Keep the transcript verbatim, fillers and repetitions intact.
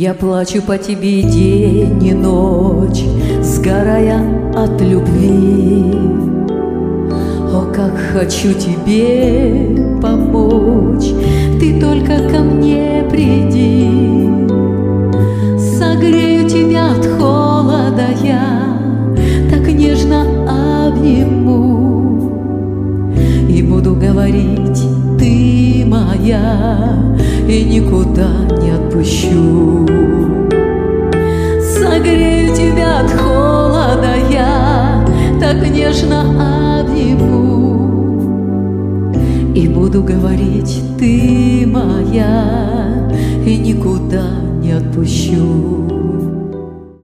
Я плачу по тебе день и ночь, сгорая от любви. О, как хочу тебе помочь, ты только ко мне приди. Согрею тебя от холода я, так нежно обниму. И буду говорить: ты моя, и никуда не отпущу. Согрею тебя от холода я, так нежно обниму. И буду говорить: ты моя, и никуда не отпущу.